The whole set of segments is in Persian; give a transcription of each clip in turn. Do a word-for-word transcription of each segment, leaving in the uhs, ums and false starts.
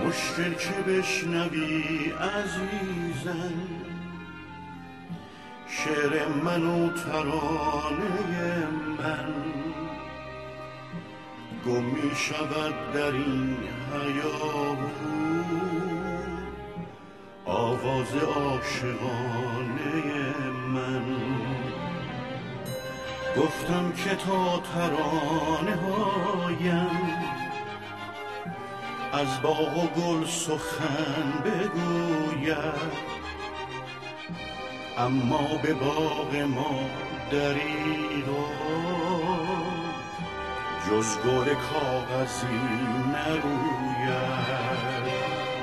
مشکل که بشنوی عزیزم شعر من و ترانه من، گم می شود در این هیاهو آواز عاشقانه من. گفتم که تا ترانه هایم از باغ و گل سخن بگوید، اما به باغ ما دریغا جز گل کاغذی نروید.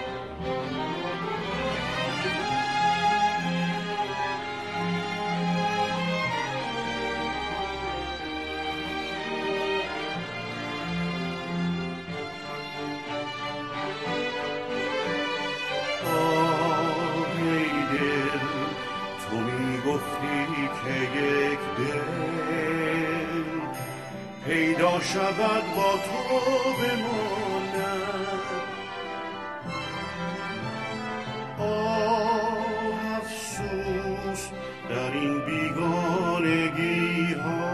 گفتی که یک دل پیدا شود با تو بماند، آه افسوس در این بیگانگی ها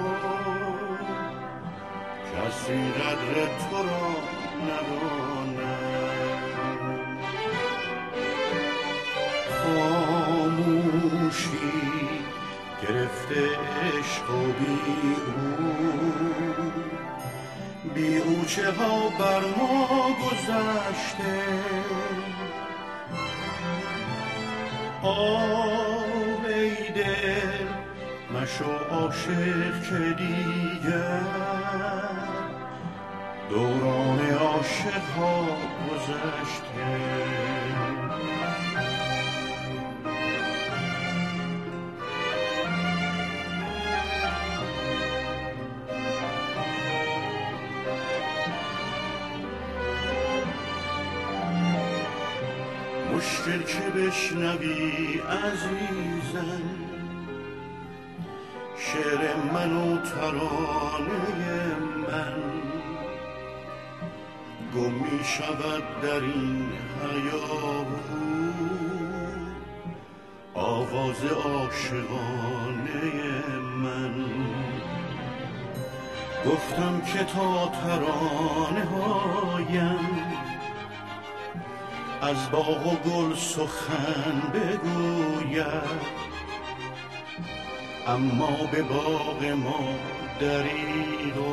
کسی قدر تو را نداند. خاموشی گرفته عشق و بی او، بی او چه ها بر ما گذشته. آه ای دل مشو عاشق که دیگر دوران عاشق ها گذشته. مشکل که بشنوی عزیزم شعر من و ترانه من، گم می شود در این هیاهو آواز عاشقانه من. گفتم که تا ترانه هایم از باغ و گل سخن بگوید، اما به باغ ما دریغا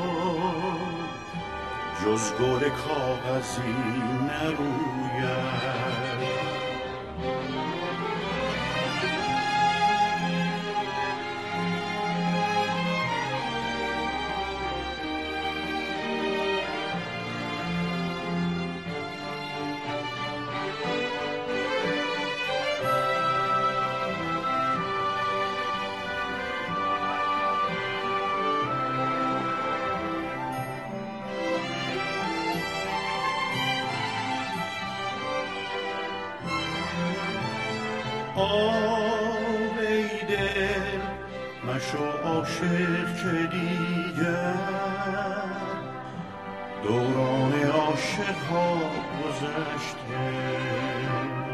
جز گل کاغذی نروید. آه ای دل مشو عاشق که دیگر دوران عاشق ها گذشته.